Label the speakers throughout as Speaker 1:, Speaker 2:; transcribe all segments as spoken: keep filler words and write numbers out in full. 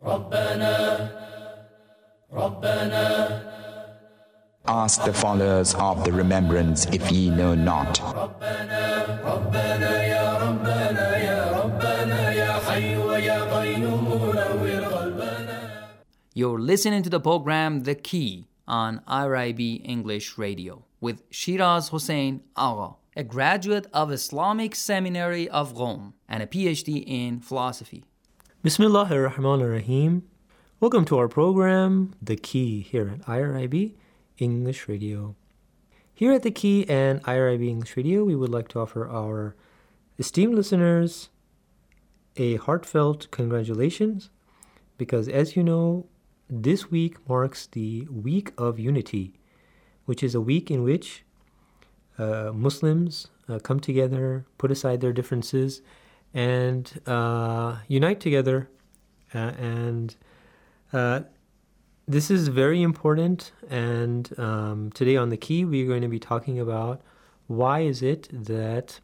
Speaker 1: Ask the followers of the remembrance if ye know not.
Speaker 2: You're listening to the program The Key on I R I B English Radio with Shiraz Hossein Agha, a graduate of Islamic Seminary of Rome and a P H D in philosophy.
Speaker 3: Bismillahir Rahmanir Rahim. Welcome to our program, The Key, here at I R I B English Radio. Here at The Key and I R I B English Radio, we would like to offer our esteemed listeners a heartfelt congratulations because, as you know, this week marks the Week of Unity, which is a week in which uh, Muslims uh, come together, put aside their differences, and uh, unite together. Uh, and uh, this is very important. And um, today on The Key, we're going to be talking about why is it that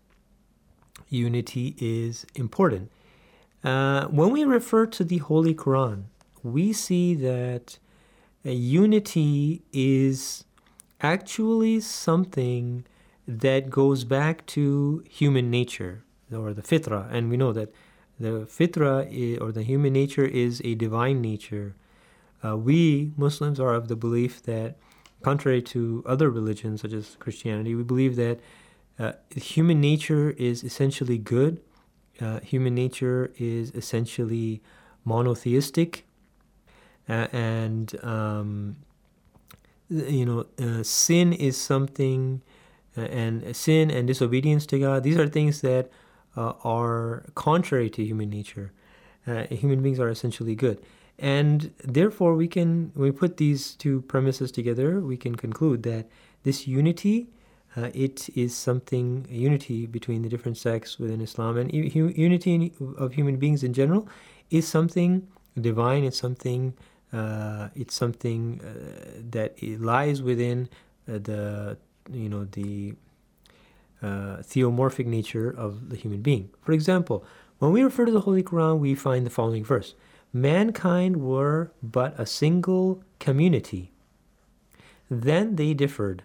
Speaker 3: unity is important. Uh, when we refer to the Holy Quran, we see that uh, unity is actually something that goes back to human nature, or the fitra. And we know that the fitra, is, or the human nature, is a divine nature. Uh, we, Muslims, are of the belief that, contrary to other religions such as Christianity, we believe that uh, human nature is essentially good. Uh, human nature is essentially monotheistic. Uh, and, um, you know, uh, sin is something, uh, and sin and disobedience to God, these are things that uh, are contrary to human nature. Uh, human beings are essentially good. And therefore, we can, when we put these two premises together, we can conclude that this unity, uh, it is something, unity between the different sects within Islam, and hu- unity of human beings in general is something divine, it's something Uh, it's something uh, that it lies within uh, the, you know, the uh, theomorphic nature of the human being. For example, when we refer to the Holy Quran, we find the following verse: mankind were but a single community, then they differed.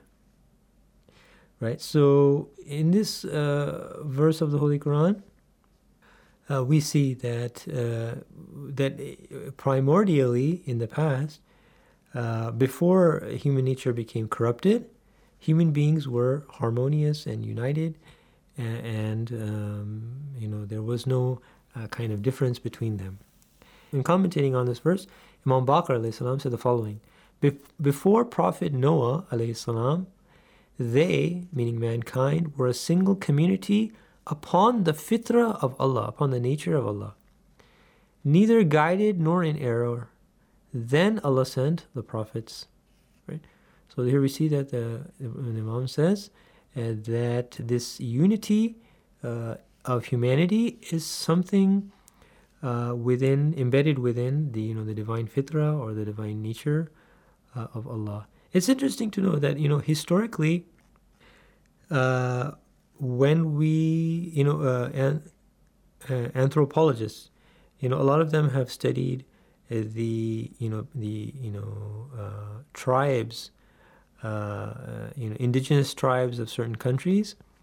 Speaker 3: Right? So in this uh, verse of the Holy Quran, Uh, we see that uh, that primordially in the past, uh, before human nature became corrupted, human beings were harmonious and united, and, and um, you know there was no uh, kind of difference between them. In commentating on this verse, Imam Baqir alayhi salam said the following: Be- before Prophet Noah alayhi salam, they, meaning mankind, were a single community upon the fitra of Allah, upon the nature of Allah, neither guided nor in error. Then Allah sent the prophets. Right? So here we see that the, the Imam says uh, that this unity uh, of humanity is something uh, within, embedded within the you know the divine fitra, or the divine nature uh, of Allah. It's interesting to know that you know historically. Uh, When we, you know, uh, an, uh, anthropologists, you know, a lot of them have studied uh, the, you know, the, you know, uh, tribes, uh, you know, indigenous tribes of certain countries,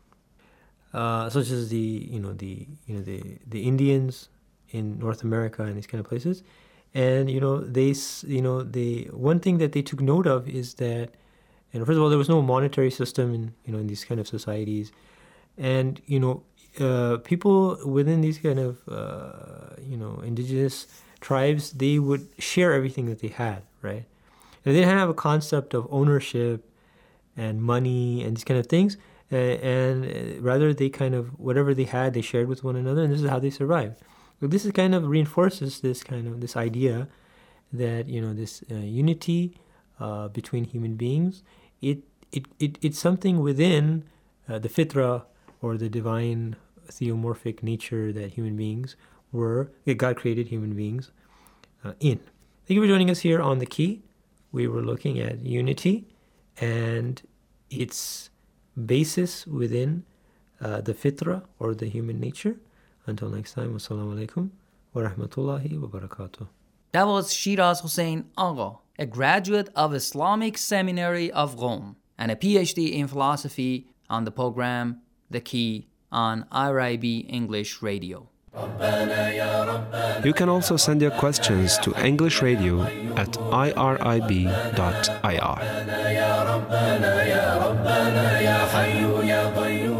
Speaker 3: uh, such as the, you know, the, you know, the, the Indians in North America and these kind of places, and you know, they, you know, the one thing that they took note of is that, and first of all, there was no monetary system in, you know, in these kind of societies. And, you know, uh, people within these kind of, uh, you know, indigenous tribes, they would share everything that they had, right? And they didn't have a concept of ownership and money and these kind of things. Uh, and uh, rather, they kind of, whatever they had, they shared with one another, and this is how they survived. But this is kind of reinforces this kind of, this idea that, you know, this uh, unity uh, between human beings, it, it, it it's something within uh, the fitra, or the divine theomorphic nature that human beings were, that God created human beings uh, in. Thank you for joining us here on The Key. We were looking at unity and its basis within uh, the fitra, or the human nature. Until next time, wassalamu alaikum wa rahmatullahi wa barakatuh.
Speaker 2: That was Shiraz Hossein Agha, a graduate of Islamic Seminary of Rome and a P H D in philosophy on the program The Key on I R I B English Radio.
Speaker 4: You can also send your questions to English Radio at I R I B dot I R.